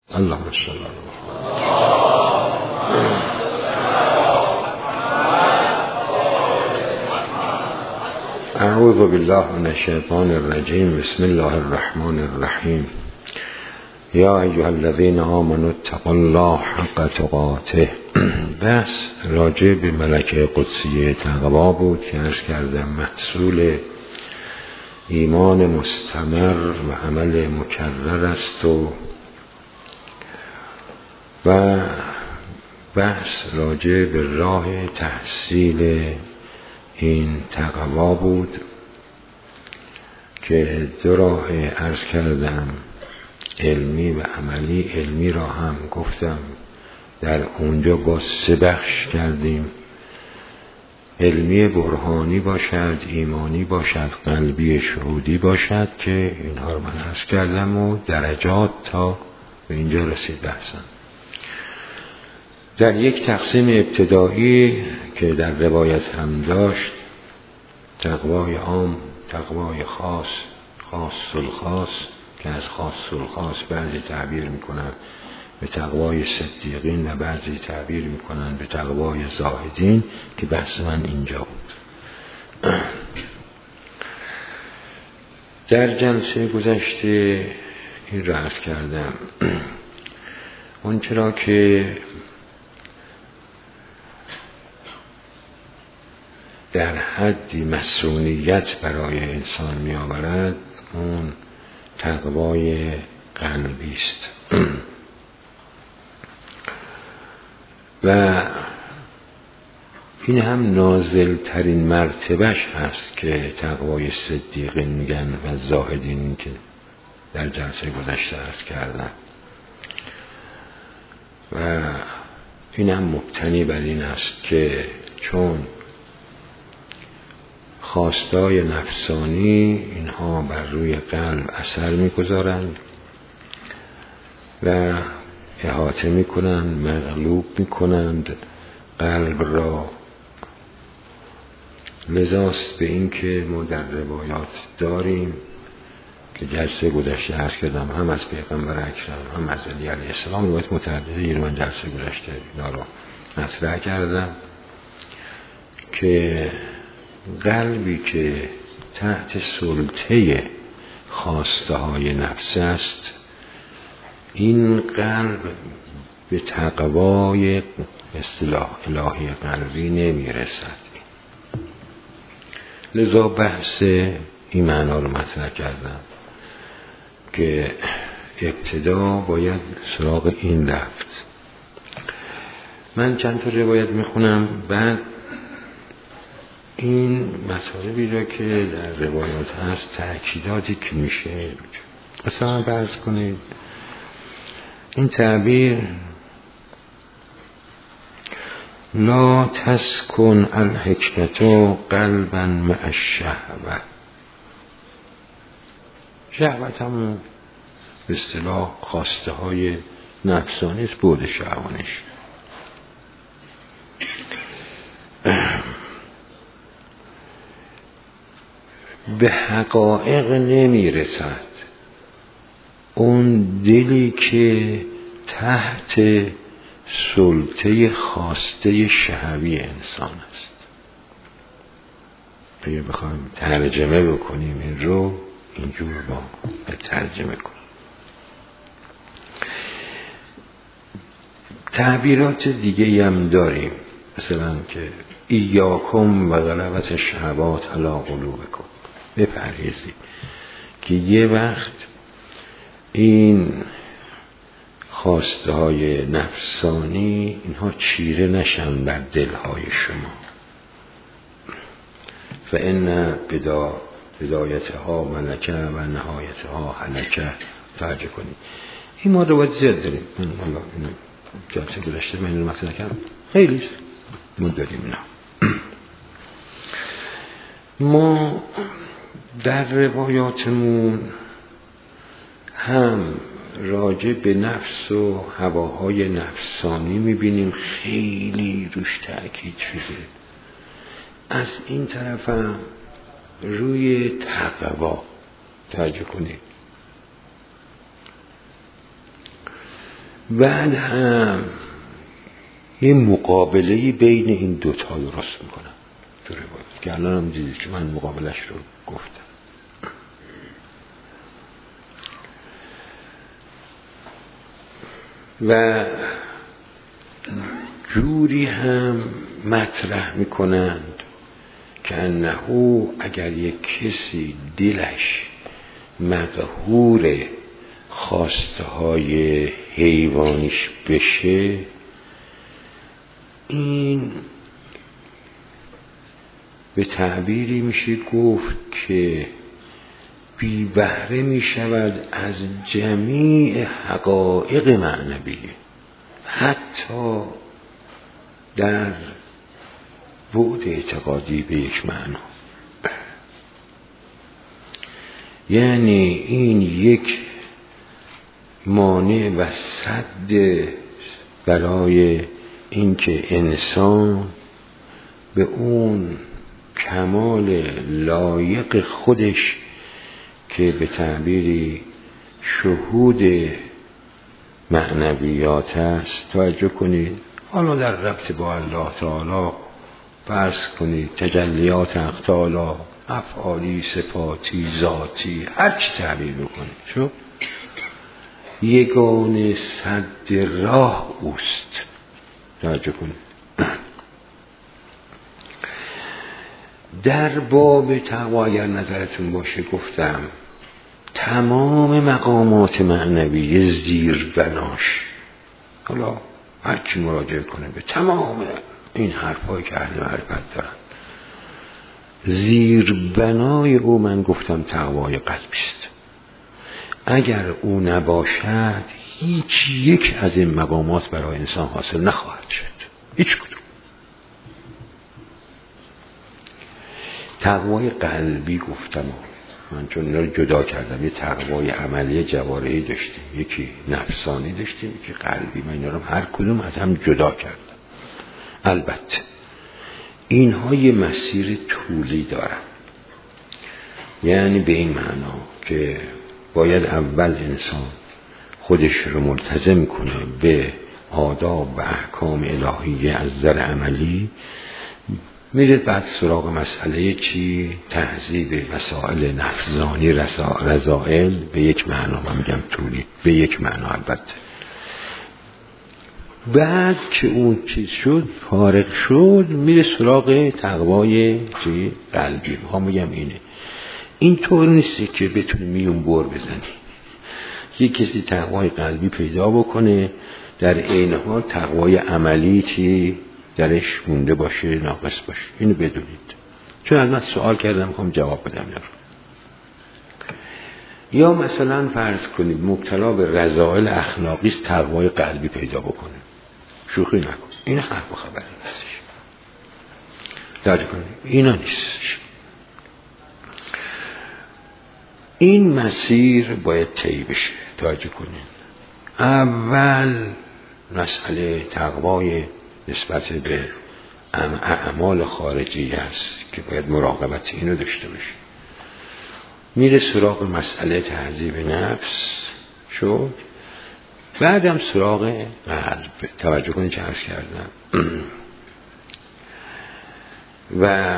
اللهم صل علی محمد. اعوذ بالله من الشیطان الرجیم. بسم الله الرحمن الرحیم. یا ایها الذین آمنوا اتقوا الله حق تقاته. بس راجع به ملکه قدسیه تقوا بود که عرض کردم محصول ایمان مستمر و عمل مکرر است و بحث راجع به راه تحصیل این تقوا بود که دو راه عرض کردم، علمی و عملی. علمی را هم گفتم در اونجا با 3 بخش کردیم: علمی برهانی باشد، ایمانی باشد، قلبی شهودی باشد، که اینها رو من عرض کردم و درجات تا به اینجا رسید بحثم. در یک تقسیم ابتدایی که در روایت هم داشت، تقوای عام، تقوای خاص، خاص الخاص، که از خاص الخاص بعضی تعبیر میکنن به تقوای صدیقین و بعضی تعبیر میکنن به تقوای زاهدین، که بحث من اینجا بود. در جلسه گذشته این را عرض کردم، اون چرا که در حدی مسئولیت برای انسان می آورد، اون تقوای قلبی است و این هم نازل ترین مرتبهش هست که تقوای صدیقین میگن و زاهدین که در جلسه گذشته عرض کردن. و این هم مبتنی بر این است که چون خواستای نفسانی اینها بر روی قلب اثر میگذارند و احاطه میکنند، مغلوب میکنند قلب را. لذاست به این که ما در روایات داریم که جلسه گذشته عرض کردم، هم از پیغمبر اکرم هم از علی علیه السلام، روایت متعددی رو من جلسه گذشته اینا رو مطرح کردم که قلبی که تحت سلطه خواسته های نفس است، این قلب به تقوای اصطلاح الهی قلبی نمی رسد. لذا بحث این معنا رو مطرح کردم که ابتدا باید سراغ این رفت. من چند تا روایت میخونم، بعد این مطالبی را که در روایات هست تأکیداتی که میشه. مثلا فرض کنید این تعبیر لا تسکن الحکمت قلبا مع الشهوة. شهوت هم به اصطلاح خواسته های نفسانی است، بود شهوانش. به حقایق نمی رسد اون دلی که تحت سلطه خواسته شهوی انسان است. اگه بخوایم ترجمه بکنیم این رو اینجور با ترجمه کنیم. تعبیرات دیگه هم داریم، مثلا که ایاکم و غلبت الشهوات علی قلوبکم، بپرهیزید که یه وقت این خواسته های نفسانی اینها چیره نشن بر دلهای شما. فإن بدایتها ملکه و نهایتها هلکه. توجه کنید، این ما روایت زیاد داریم. من الله اینو جلسه گذشته من اینو مطرح کردم، خیلی ما داریم اینا. ما در روایاتمون هم راجع به نفس و هواهای نفسانی میبینیم خیلی روش تأکید شده. از این طرف هم روی تقوا توجه کنید. بعد هم یه مقابله بین این دوتا درست میکنم تو روایت که الان هم دیدید که من مقابلش رو گفتم. و جوری هم مطرح میکنند که انه اگر یک کسی دلش مقهور خواسته های حیوانیش بشه، این به تعبیری میشه گفت که بی بهره میشود از جمیع حقایق معنویه، حتی در بعد اعتقادی به یک معنا. یعنی این یک مانع و سد برای اینکه انسان به اون کمال لایق خودش که به تعبیری شهود معنویات است توجه کنید. حالا در ربط با الله تعالی فرض کنید تجلیات حق تعالی، افعالی، صفاتی، ذاتی، هر چی تعبیر بکنید، شو یگانه سد راه اوست. توجه کنید. در باب تقوا اگر نظرتون باشه گفتم تمام مقامات معنوی زیر بناش، حالا هر کی مراجعه کنه به تمام این حرفایی که اهل معرفت دارن، زیر بنای او من گفتم تقوای قلبی است. اگر او نباشد هیچ یک از این مقامات برای انسان حاصل نخواهد شد، هیچ کدوم. تقوای قلبی گفتم من چون اینا رو جدا کردم، یه تقوای عملی جوارحی داشتیم، یکی نفسانی داشتیم، یکی قلبی. من اینا رو هر کدوم از هم جدا کردم. البته اینها یه مسیر طولی دارن، یعنی به این معنا که باید اول انسان خودش رو ملتزم کنه به آداب و احکام الهیه از نظر عملی، میره بعد سراغ مسئله چی؟ تهذیب مسائل نفسانی، رذائل. به یک معنا من میگم طولی، به یک معنا البته. بعد که اون چیز شد، فارغ شد، میره سراغ تقوای چی؟ قلبی. میگم اینه. این طور نیستی که بتونی میون بر بزنی. یک کسی تقوای قلبی پیدا بکنه، در عین حال تقوای عملی چی درش مونده باشه، ناقص باشه. اینو بدونید. چون از من سوال کردم میخوام جواب بدم. یا مثلا فرض کنید مبتلا به رذائل اخلاقی است، تقوای قلبی پیدا بکنه. شوخی نکن. این حرف و خبری نیستش. دقت کنید. اینا نیستش. این مسیر باید طی بشه. توجه کنید. اول مسئله تقوای نسبت به اعمال خارجی است که باید مراقبت اینو داشته باشه. میره سراغ مسئله تهذیب نفس شد، بعدم سراغ قلب. توجه کنید چه عرض کردم. و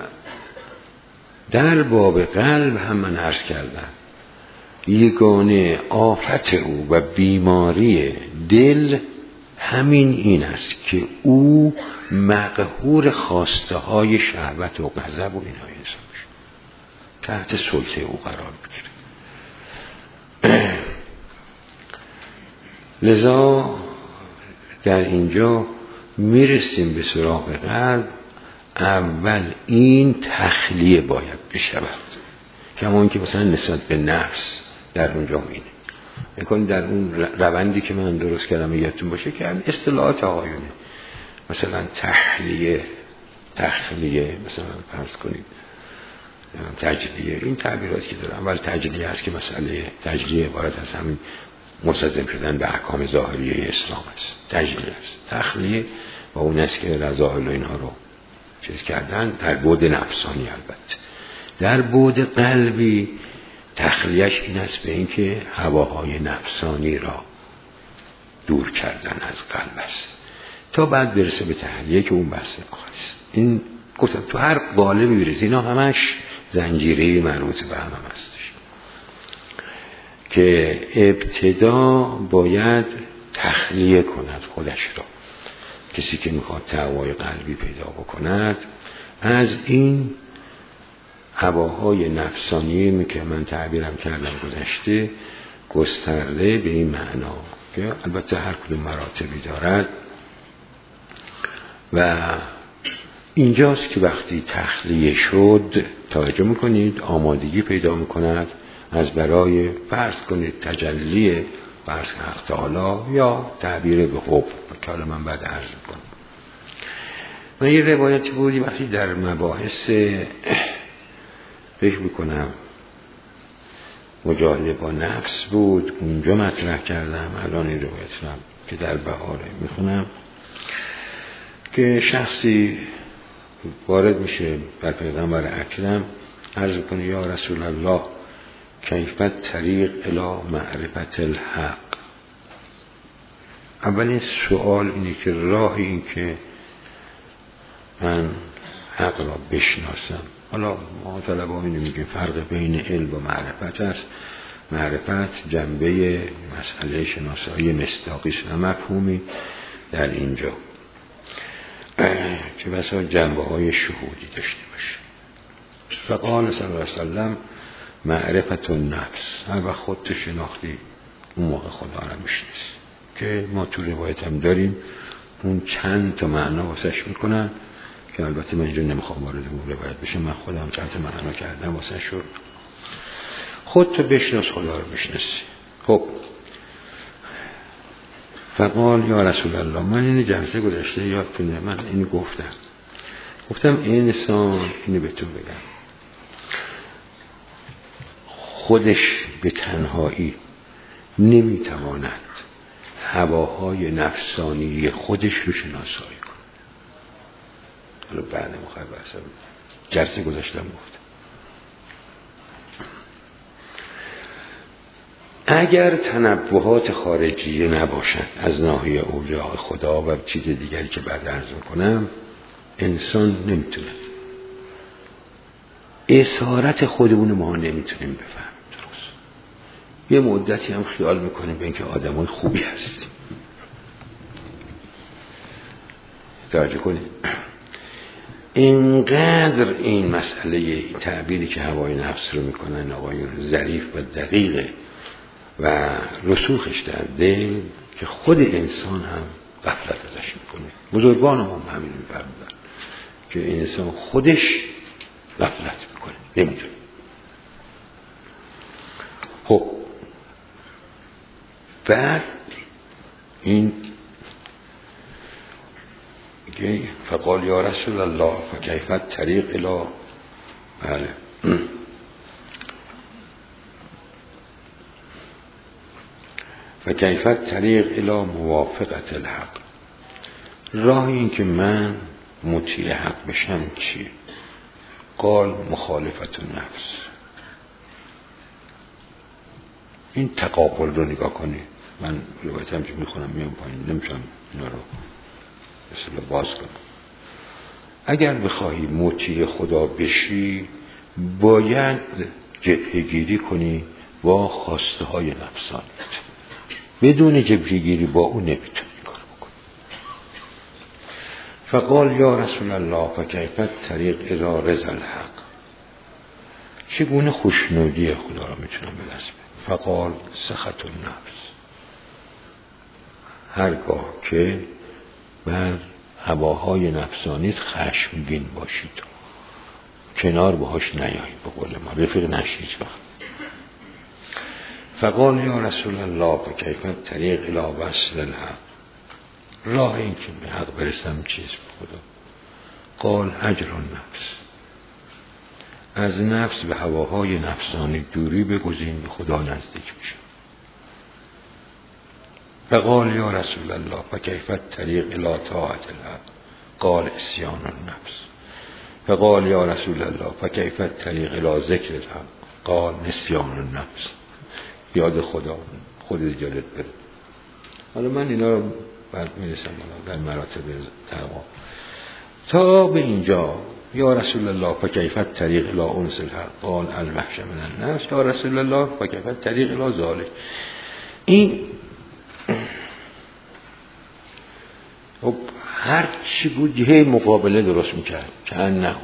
در باب قلب هم من عرض کردم یگانه آفت او و بیماری دل همین این است که او مقهور خواسته های شهوت و غضب و اینهای انسان میشه، تحت سلطه او قرار بگیره. لذا در اینجا میرسیم به سراغ قلب. اول این تخلیه باید بشود، کمان که مثلا نسبت به نفس در اونجا اینه. میکنید در اون روندی که من درست کردم یادتون باشه که اصطلاحات آقایونه، مثلا تخلیه مثلا فرض کنید تجلیه، این تعبیراتی که دارم. اول تجلیه هست که مسئله تجلیه عبارت از همین مستلزم شدن به احکام ظاهریه اسلام است. تجلیه است. تخلیه با اون است که رذائل و اینها رو چیز کردن در بعد نفسانی. البته در بعد قلبی تخلیهش این است به این که هواهای نفسانی را دور کردن از قلب است تا بعد برسه به تحلیه که اون بحث آخر است. این گفتم تو هر قالبی برسه، اینا همش زنجیره مربوط به هم هستش که ابتدا باید تخلیه کند خودش را. کسی که میخواد تقوای قلبی پیدا بکند از این هواهای نفسانی که من تعبیرم کردم گذشته گسترده به این معنا که البته هر کدوم مراتبی دارد و اینجاست که وقتی تخلیه شد توجه میکنید آمادگی پیدا میکند از برای فرض کنید تجلی فرض حق تعالی یا تعبیر به حب که حالا من بعد عرض میکنم. من یه روایتی بودی وقتی در مباحث فکر میکنم مجاهده با نفس بود اونجا مطرح کردم. الان این روایت رو که در بهاره میخونم که شخصی وارد میشه بر پیغمبر اکرم عرض کنه یا رسول الله کیفت طریق الی معرفت الحق. اولین سوال اینه که راه این که من حق را بشناسم. حالا ما طلبا اینو میگیم فرق بین علم و معرفت است. معرفت جنبه مسئله شناسایی مصداقی و مفهومی در اینجا که بسا جنبه های شهودی داشته باشه. فقال صلی الله علیه وسلم معرفت النفس، هر وقت خودت شناختی اون موقع خدا را میشناسی که ما تو روایت هم داریم. اون چند تا معنا واسش میکنن که البته من اینجا نمیخوام وارد اون روایت بشم، من خودم چند تا معنا کردم واسه شد. خودت بشناس خدا رو میشناسی. خب فقال یا رسول الله، من این جلسه گذشته یادتونه من اینو گفتم این انسان اینو به تو بگم خودش به تنهایی نمیتواند هواهای نفسانی خودش رو شناسایی کنه. حالا بعد مخیر بحثم جلسه گذاشتم گفتم اگر تنبهات خارجی نباشد از ناحیه اولیاء خدا و چیز دیگری که بعد عرض میکنم انسان نمیتونه اسارت خودمون ما نمیتونیم بفهمیم درست. یه مدتی هم خیال میکنیم به اینکه آدمای خوبی هستیم. توجه کنید اینقدر این مسئله تعبیری که هوای نفس رو میکنن آقایون ظریف و دقیقه و رسوخش در دل که خود انسان هم غفلت ازش میکنه. بزرگان هم همین میفرمودن که انسان خودش غفلت میکنه نمیدونه. خب بعد این فقال یا رسول الله فکیفت طریق الی بله فکیفت طریق الی موافقت الحق. راه این که من مطیع حق بشم چیه؟ قال مخالفت النفس. این تقابل رو نگاه کنی. من روایت هم که میخونم میام پایین نمیشم اینا رو مثلا باز کنم. اگر بخواهی مطیع خدا بشی باید جبهه‌گیری کنی با خواسته های نفسانیت. بدون جبهه‌گیری با اون نمیتونی کار بکنی. فقال یا رسول الله فکیفت طریق الی رضا الحق. چگونه خوشنودی خدا را میتونم به دست بیارم؟ فقال سخط النفس. هرگاه که بر هواهای نفسانیت خشمگین باشید کنار باهاش نیایید، به قول ما رفیق نشید وقت. فقال یا رسول الله فکیفت طریق الی وصل الحق. راه این که به حق برسم چیز به خدا؟ قال هجر النفس. از نفس به هواهای نفسانی دوری بگزین به خدا نزدیک میشه. فقال یا رسول الله فکیفت طریق الی طاعت الحق. قال عصیان النفس. فقال یا رسول الله فکیفت طریق الی ذکر الحق. قال نسیان النفس. یاد خدا خود اجازت بده. حالا من اینا رو بعد میرسم در مراتب تقوا. تا به اینجا یا رسول الله فکیفت طریق الی انس الحق قال الوحش من النفس یا رسول الله فکیفت طریق الی ذلک. این خب هر چی بود جهه مقابله درست میکرد که انه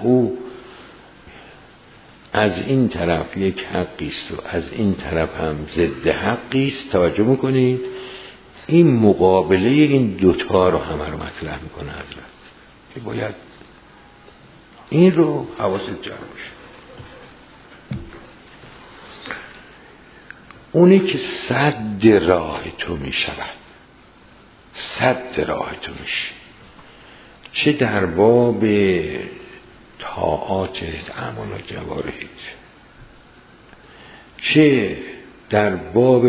از این طرف یک حقیست و از این طرف هم ضد حقیست. توجه میکنید این مقابله این دوتا رو همه رو مطرح میکنه حضرت که باید این رو حواست جمع باشه. اونی که سد راه تو میشود، سد راه تو میشه، چه در باب طاعات اعمال و جوارحت، چه در باب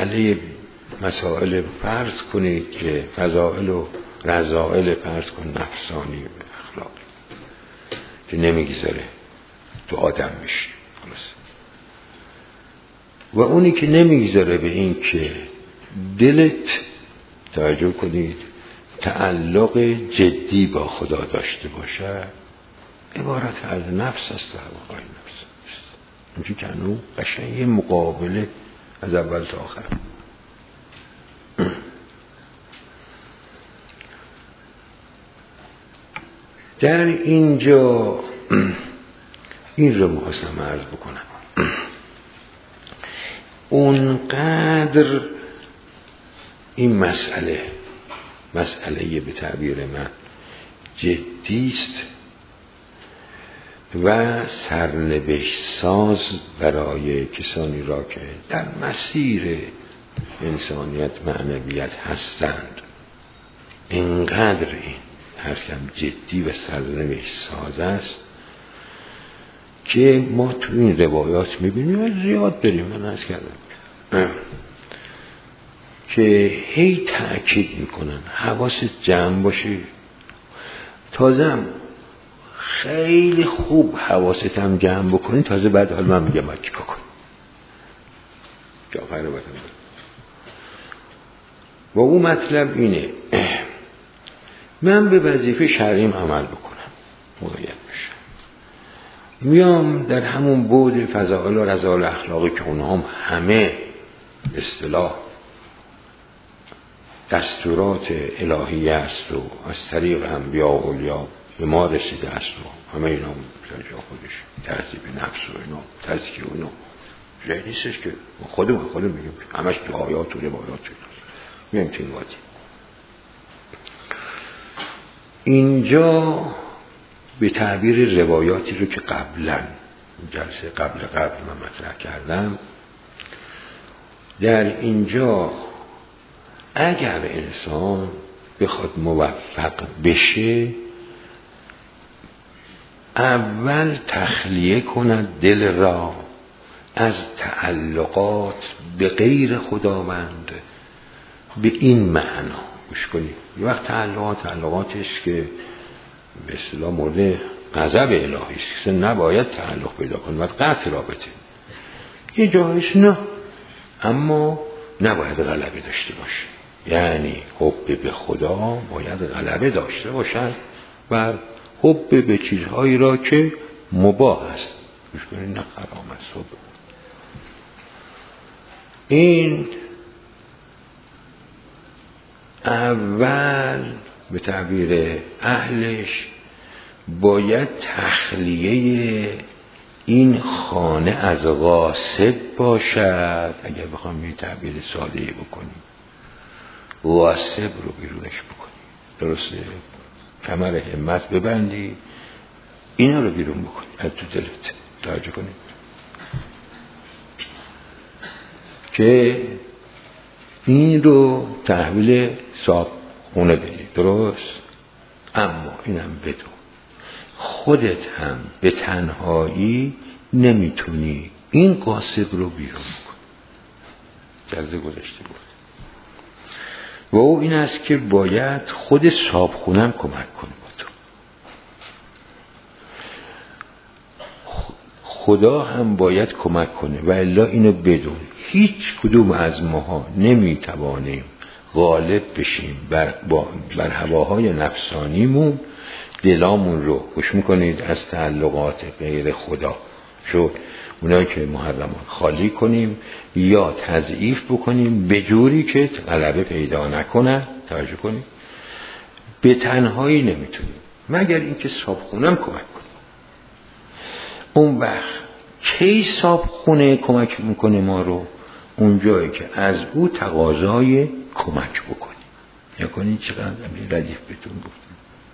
مسائل فرض کنید که فضائل و رذائل فرض کن نفسانی و اخلاقی که نمیگذاره تو آدم میشی و اونی که نمیگذاره به این که دلت توجه کنید تعلق جدی با خدا داشته باشه عبارت از نفس است و هوای نفس است. اینجا کنو قشنگ مقابله از اول تا آخر. در اینجا این رو می‌خواستم عرض بکنم. اونقدر این مسئله به تعبیر من جدیست و سرنوشت ساز برای کسانی را که در مسیر انسانیت معنویت هستند. اینقدر این هرکم جدی و سرنوشت ساز است که ما تو این روایات میبینیم زیاد داریم. من عرض کردم که هی تأکید میکنن حواست جمع باشه. تازه خیلی خوب حواست هم جمع بکنین تازه بعد حال من میگم باید چیکار کنیم. جعفر وطن و اون مطلب اینه من به وظیفه شرعیم عمل بکنم، مقید بشم، میام در همون بعد فضائل و رذائل اخلاقی که اونها هم همه اصطلاح دستورات الهی است و از طریق انبیا و اولیا به ما رسیده است و همه اینا جا خودش تهذیب نفس و اینا تزکیه و اینا جایی نیستش که خودمون میگیم همش تو آیات و روایات میگیم تو این وادی. اینجا به تعبیر روایاتی رو که قبلا جلسه قبل من مطرح کردم، در اینجا اگر انسان بخواد موفق بشه اول تخلیه کند دل را از تعلقات به غیر خداوند. به این معنا گوش کنید. یه وقت تعلقاتش که به اصطلاح مورد غضب الهی است که نباید تعلق پیدا کنه، باید قطع رابطه. یه جایش نه، اما نباید غلبه داشته باشه. یعنی حب به خدا باید غلبه داشته باشد و حب به چیزهایی را که مباح است. گوش کنید، نه حرام است. این اول به تعبیر اهلش باید تخلیه این خانه از غاصب باشد. اگر بخوام یه تعبیر ساده بکنیم غاصب رو بیرونش بکنی، درسته؟ کمر همت ببندی اینا رو بیرون بکنی از تو دلت. توجه کنید که این رو تحویل صاحب خونه بدی، درست؟ اما اینم بدون خودت هم به تنهایی نمیتونی این غاصب رو بیرون کنی. درزه گذاشته بود و او این است که باید خود صاحب خونم کمک کنه با تو. خدا هم باید کمک کنه و الا اینو بدون هیچ کدوم از ماها نمیتوانیم غالب بشیم بر هواهای نفسانیمون، دلامون رو خوش میکنید از تعلقات غیر خدا شو اونایی که محرمان خالی کنیم یا تضعیف بکنیم به جوری که غلبه پیدا نکنه. توجه کنیم به تنهایی نمیتونیم مگر اینکه صابخونم کمک کنیم. اون وقت کی صابخونه کمک میکنه ما رو؟ اون جایی که از او تقاضای کمک بکنیم. یعنی چقدر ردیف بهتون گفتم،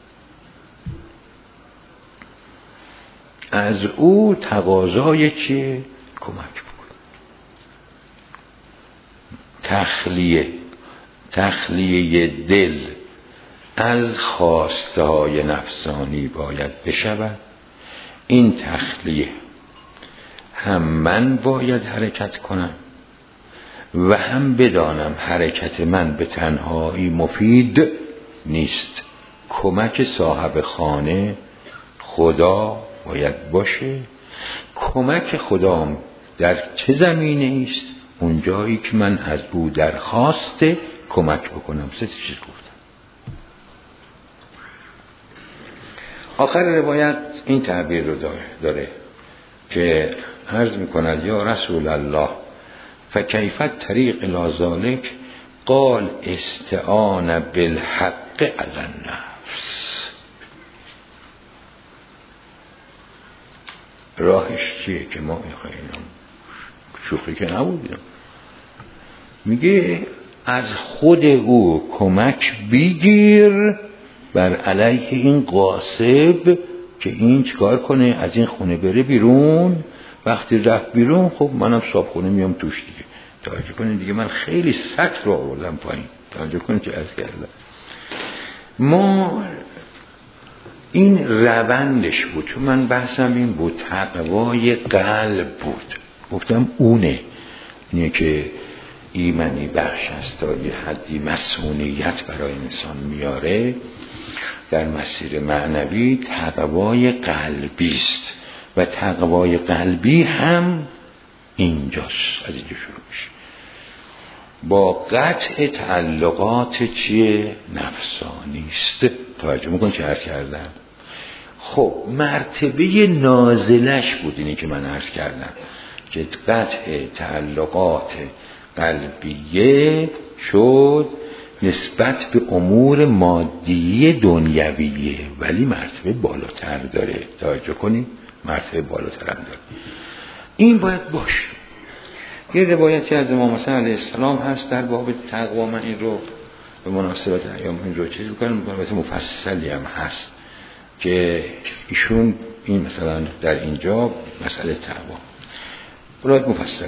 از او تقاضای چیه؟ کمک بکنیم. تخلیه دل از خواسته های نفسانی باید بشود. این تخلیه هم من باید حرکت کنم و هم بدانم حرکت من به تنهایی مفید نیست. کمک صاحب خانه خدا باید باشه. کمک خدام در چه زمینه است؟ اون جایی که من از او درخواست کمک بکنم. سه چیز گفتم. آخر روایت این تعبیر رو داره که عرض میکند یا رسول الله فکیفت طریق لازالک قال استعان بالحق علی النفس. راهش چیه که ما میخواییم؟ شوخی که نبودیم. میگه از خود او کمک بگیر بر علیه این غاصب که این چیکار کنه؟ از این خونه بره بیرون. وقتی رفت بیرون خب منم صابخونه میام توش دیگه. توجه کنید دیگه من خیلی سطح رو آوردم پایین. توجه کنید که عرض کردم ما این روندش بود. چون من بحثم این بود تقوای قلب بود. گفتم اونه اینه که ایمنی بخش است تا یه حدی مسئولیت برای انسان میاره. در مسیر معنوی تقوای قلبی است و تقوای قلبی هم اینجاست. از اینجا شروع میشه با قطع تعلقات چیه؟ نفسانی است. توجه میکن چه عرض کردم؟ خب مرتبه نازلش بود اینی که من عرض کردم که قطع تعلقات قلبیه شد نسبت به امور مادی دنیویه، ولی مرتبه بالاتر داره. توجه کنید مرتبه بالاتر هم داره. این باید باشه. یه روایتی از امام حسن علیه السلام هست در باب تقوا. من این رو به مناسبت ایام این رو چیز بکنم. البته مفصلی هم هست که ایشون این مثلا در اینجا مسئله تقوا برای مفصله.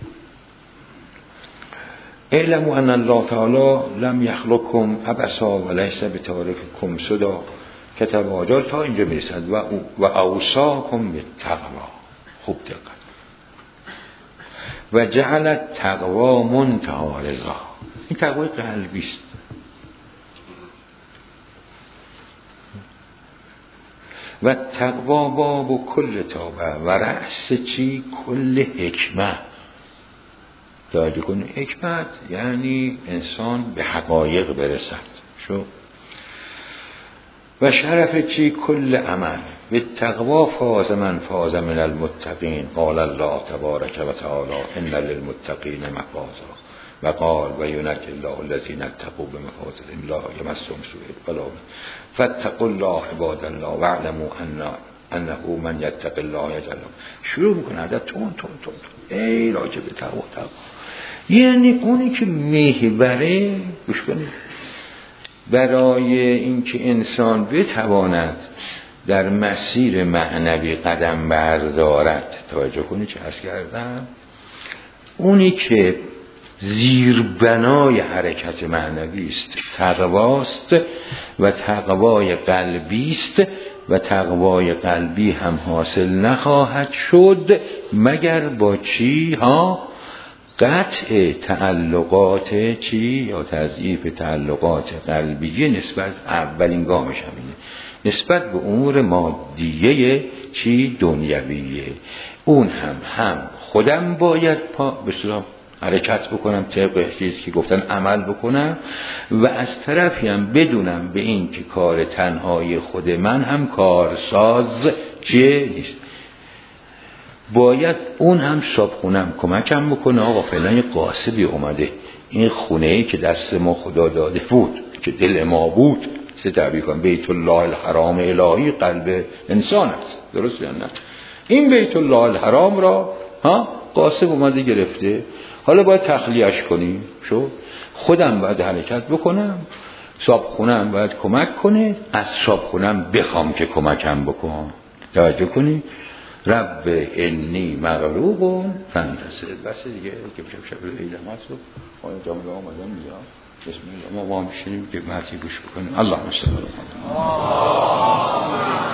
اعلموا ان الله تعالی لم یخلقکم عبثا و لیس بتارککم سدی کتب آجال تا اینجا میرسد و اوصاکم بالتقوا. خوب دقت. و جعل تقوا منتهى رضا. این تقوای قلبی است. و تقوا باب و کل تابه و رأس چی؟ کل حکمت. توجه کنید حکمت یعنی انسان به حقایق برسد. شو و شرف چی؟ کل عمل. به تقوا فاز من فاز من المتقین. قال الله تبارک و تعالی ان للمتقین مفازا و قال و ینجی الله الذین اتقوا بمفازهم لا یمسهم سوء ولا فاتقوا الله عباد الله واعلموا انه من یتق الله یجعل له. شروع میکنه عدد تون ای راجع به تقوا. یعنی اونی که محوره گوش کنید برای اینکه انسان بتواند در مسیر معنوی قدم بردارد. توجه کنید چه عرض کردم؟ اونی که زیربنای حرکت معنوی است تقواست و تقوای قلبی است و تقوای قلبی هم حاصل نخواهد شد مگر با چی؟ قطع تعلقات چی؟ یا تضعیف تعلقات قلبیه نسبت اولین گامش همینه، نسبت به امور مادیه چی؟ دنیویه. اون هم خودم باید به صورت حرکت بکنم طبق چیزی که گفتن عمل بکنم و از طرفی هم بدونم به این که کار تنهای خود من هم کارساز چیه نیست، باید اون هم صابخونم کمکم بکنه. آقا فعلا یه قاصدی اومده این خونه‌ای که دست ما خدا داده بود که دل ما بود، سه تعبیر کنم بیت الله الحرام الهی قلب انسان است، درست یا نه؟ این بیت الله الحرام را قاصد اومده گرفته، حالا باید تخلیه‌اش کنیم. شو خودم باید حرکت بکنم، صابخونم باید کمک کنه، از صابخونم بخوام که کمکم بکن. توجه کنی رب انی مغلوب فانتصر. بس دیگه که شب عید هست و آیا جامعه آمدن میاد بسم الله ما میشینیم که مهدی گوش بکنیم. اللهم صل علی محمد.